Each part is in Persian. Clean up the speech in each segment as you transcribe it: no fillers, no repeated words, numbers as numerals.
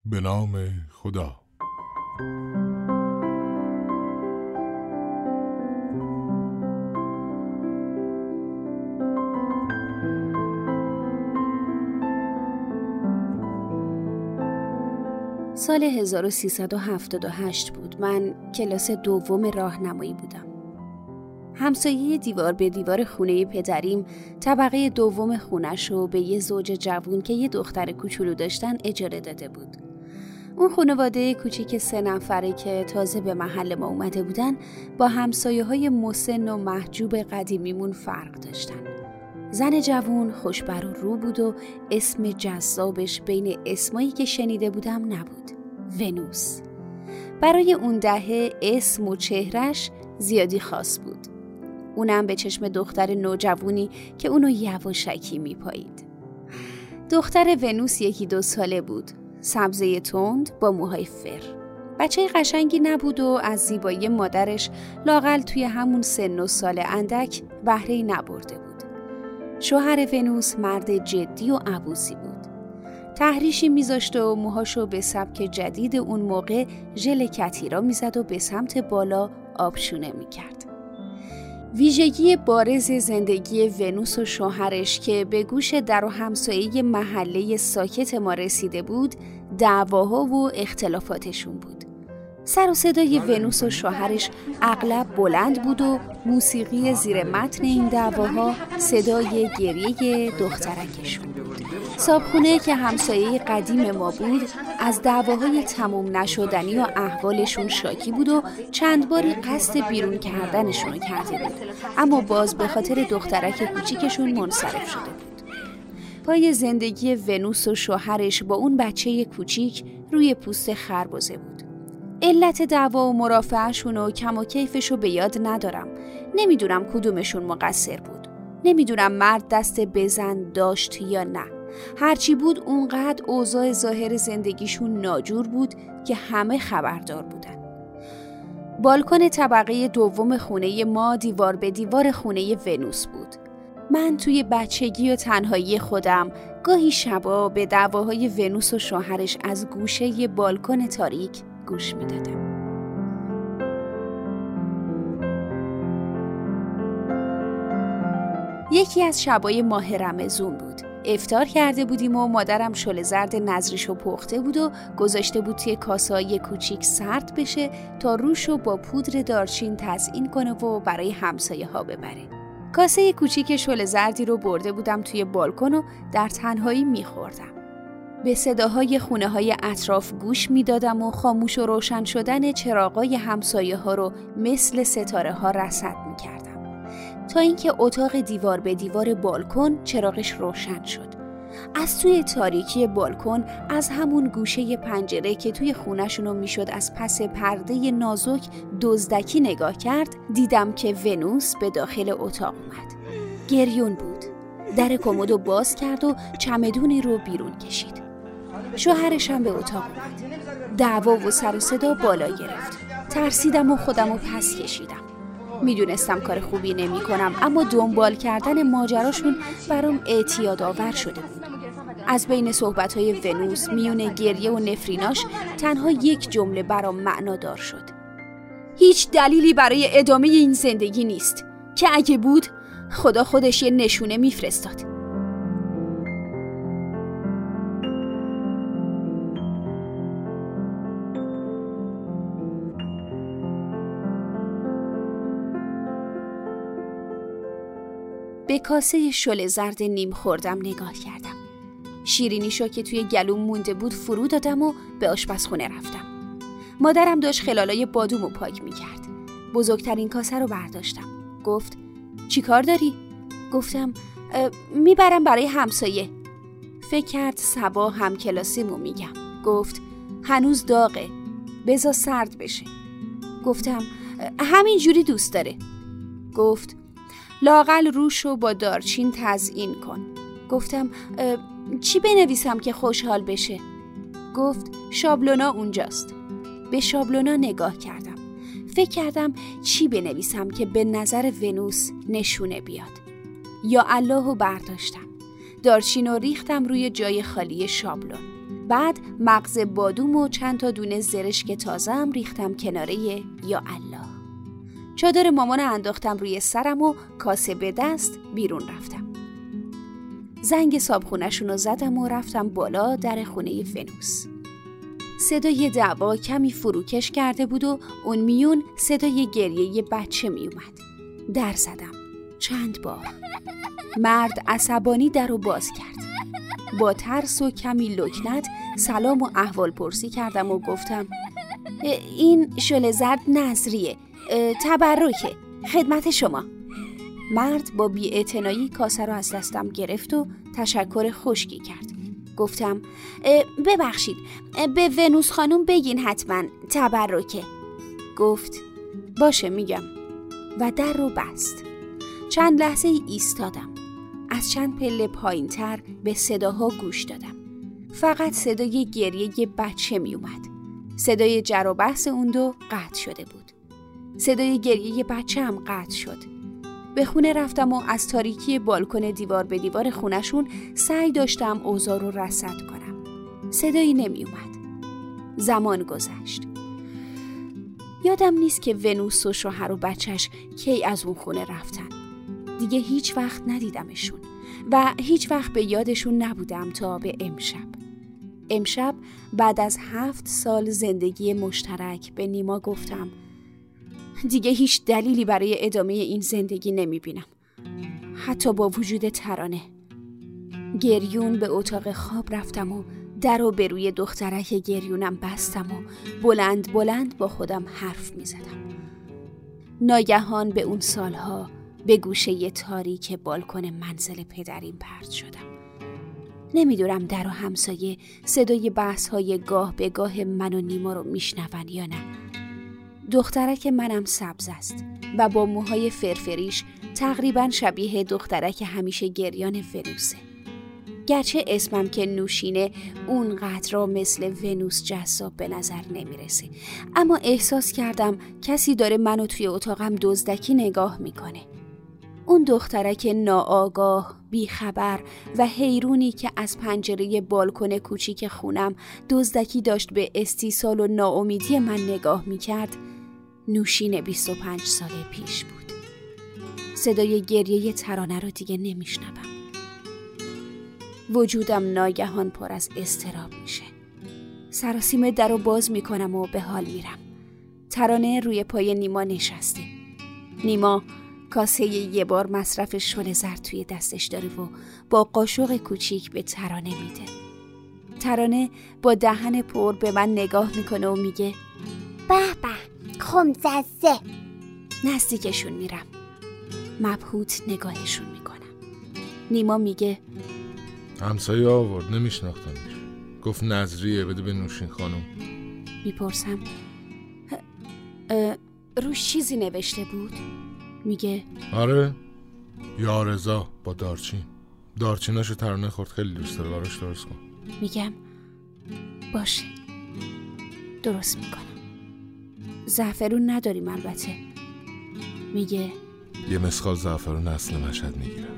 به نام خدا. سال 1378 بود. من کلاس دوم راهنمایی بودم. همسایه دیوار به دیوار خونه پدریم طبقه دوم خونش رو به یه زوج جوون که یه دختر کوچولو داشتن اجاره داده بود. اون خانواده کوچیک 3 نفره که تازه به محل ما اومده بودن با همسایه‌های مسن و محجوب قدیمیمون فرق داشتن. زن جوون خوشبر و رو بود و اسم جذابش بین اسمایی که شنیده بودم نبود. ونوس. برای اون دهه اسم و چهرش زیادی خاص بود. اونم به چشم دختر نوجوونی که اونو یواشکی میپایید. دختر ونوس 1-2 ساله بود. سبزه تند با موهای فر. بچه قشنگی نبود و از زیبایی مادرش لااقل توی همون سن و سال اندک بهره‌ای نبرده بود. شوهر ونوس مرد جدی و عبوسی بود. تحریشی میذاشت و موهاشو به سبک جدید اون موقع ژل کتیرا میزد و به سمت بالا آبشونه میکرد. ویژگی بارز زندگی ونوس و شوهرش که به گوش در و همسایه محله ساکت ما رسیده بود، دعواها و اختلافاتشون بود. سر و صدای ونوس و شوهرش اغلب بلند بود و موسیقی زیر متن این دعواها صدای گریه دخترکشون بود. صابخونه که همسایه قدیم ما بود از دعواهای تموم نشدنی و احوالشون شاکی بود و چند باری قصد بیرون کردنشون کرده بود، اما باز به خاطر دخترک کوچیکشون منصرف شده بود. پای زندگی ونوس و شوهرش با اون بچه کوچیک روی پوست خربزه بود. علت دعوا و مرافعه‌شون و کم و کیفشو به یاد ندارم. نمیدونم کدومشون مقصر بود. نمیدونم مرد دست بزن داشت یا نه. هرچی بود اونقدر اوضاع ظاهر زندگیشون ناجور بود که همه خبردار بودن. بالکن طبقه دوم خونه ما دیوار به دیوار خونه ونوس بود. من توی بچگی و تنهایی خودم گاهی شبا به دعواهای ونوس و شوهرش از گوشه بالکن تاریک گوش میدادم. یکی از شبای ماه رمضان بود. افطار کرده بودیم و مادرم شل زرد نظریشو پخته بود و گذاشته بود توی کاسه‌های کوچیک سرد بشه تا روشو با پودر دارچین تزیین کنه و برای همسایه ها ببره. کاسه کوچیک شل زردی رو برده بودم توی بالکن و در تنهایی میخوردم. به صداهای خونه‌های اطراف گوش میدادم و خاموش و روشن شدن چراغای همسایه ها رو مثل ستاره ها رصد میکردم تا اینکه اتاق دیوار به دیوار بالکن چراغش روشن شد. از توی تاریکی بالکن از همون گوشه پنجره که توی خونه‌شون میشد از پس پرده نازک دزدکی نگاه کرد، دیدم که ونوس به داخل اتاق اومد. گریون بود. در کمدو باز کرد و چمدونی رو بیرون کشید. شوهرش هم به اتاق اومد. دعوا و سر و صدا بالا گرفت. ترسیدم و خودم رو پس کشیدم. میدونستم کار خوبی نمی کنم، اما دنبال کردن ماجراشون برام اعتیاد آور شده بود. از بین صحبت‌های ونوس میون گریه و نفریناش تنها یک جمله برام معنادار شد. هیچ دلیلی برای ادامه این زندگی نیست که اگه بود خدا خودش یه نشونه میفرستاد. به کاسه شل زرد نیم خوردم نگاه کردم. شیرینیشو که توی گلوم مونده بود فرو دادم و به آشپزخونه رفتم. مادرم داشت خلالای بادومو پاک میکرد. بزرگترین کاسه رو برداشتم. گفت چی کار داری؟ گفتم میبرم برای همسایه. فکر کرد صبا هم کلاسیمو میگم. گفت هنوز داغه، بذار سرد بشه. گفتم همین جوری دوست داره. گفت لااقل روشو با دارچین تزیین کن. گفتم چی بنویسم که خوشحال بشه؟ گفت شابلونا اونجاست. به شابلونا نگاه کردم. فکر کردم چی بنویسم که به نظر ونوس نشونه بیاد. یا اللهو برداشتم. دارچینو ریختم روی جای خالی شابلون. بعد مغز بادوم و چند تا دونه زرشک تازه‌ام ریختم کناره یا الله. چادر مامان انداختم روی سرم و کاسه به دست بیرون رفتم. زنگ صابخونه‌شون رو زدم و رفتم بالا در خونه ونوس. صدای دعوا کمی فروکش کرده بود و اون میون صدای گریه بچه می اومد. در زدم چند بار. مرد عصبانی در رو باز کرد. با ترس و کمی لکنت سلام و احوال پرسی کردم و گفتم این شله زرد نظریه، تبرکه، خدمت شما. مرد با بی‌اعتنایی کاسه رو از دستم گرفت و تشکر خشکی کرد. گفتم ببخشید، به ونوس خانم بگین حتما تبرکه. گفت باشه میگم و در رو بست. چند لحظه ایستادم. از چند پله پایین تر به صداها گوش دادم. فقط صدای گریه بچه می اومد. صدای جر و بحث اون دو قطع شده بود. صدای گریه بچه هم قطع شد. به خونه رفتم و از تاریکی بالکن دیوار به دیوار خونشون سعی داشتم اوضاع رو رصد کنم. صدایی نمی اومد. زمان گذشت. یادم نیست که ونوس و شوهر و بچهش کی از اون خونه رفتن. دیگه هیچ وقت ندیدمشون و هیچ وقت به یادشون نبودم تا به امشب بعد از 7 سال زندگی مشترک به نیما گفتم دیگه هیچ دلیلی برای ادامه این زندگی نمیبینم، حتی با وجود ترانه. گریون به اتاق خواب رفتم و در رو به روی دخترک گریونم بستم و بلند بلند با خودم حرف میزدم. ناگهان به اون سالها به گوشه تاریک بالکن منزل پدریم پرت شدم. نمیدونم در و همسایه صدای بحث‌های گاه به گاه من و نیما رو میشنون یا نه. دخترک منم سبز است و با موهای فرفریش تقریبا شبیه دخترک همیشه گریان ونوسه. گرچه اسمم که نوشینه اونقدر را مثل ونوس جذاب به نظر نمیرسه، اما احساس کردم کسی داره منو توی اتاقم دزدکی نگاه میکنه. اون دخترک ناآگاه، بیخبر و حیرونی که از پنجره بالکن کوچیک خونم دزدکی داشت به استیصال و ناامیدی من نگاه میکرد، نوشین 25 ساله پیش بود. صدای گریه ترانه رو دیگه نمیشنوم. وجودم ناگهان پر از اضطراب میشه. سراسیمه در رو باز میکنم و به حال میرم. ترانه روی پای نیما نشسته. نیما کاسه یه بار مصرف شل زرد توی دستش داره و با قاشق کوچیک به ترانه میده. ترانه با دهن پر به من نگاه میکنه و میگه به به خمززه. نزدیکشون میرم. مبهوت نگاهشون میکنم. نیما میگه همسایه آورد، نمیشناختمش، گفت نظریه، بده به نوشین خانم. میپرسم روش چیزی نوشته بود؟ میگه آره، یارزا با دارچیناشو ترانه خورد، خیلی دوست داره، براش درست کن. میگم باشه درست میکنم. زعفرون نداریم البته. میگه یه مسخال زعفرون اصل مشهد میگیرم.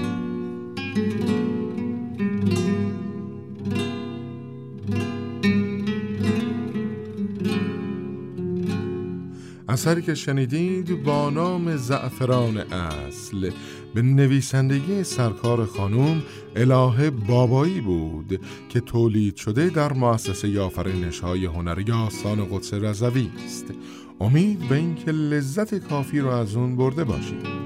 اثری که شنیدید با نام زعفران اصل به نویسندگی سرکار خانم الهه بابایی بود که تولید شده در مؤسسه آفرینش‌های هنری آستان قدس رضوی است. امید به این که لذت کافی رو از اون برده باشید.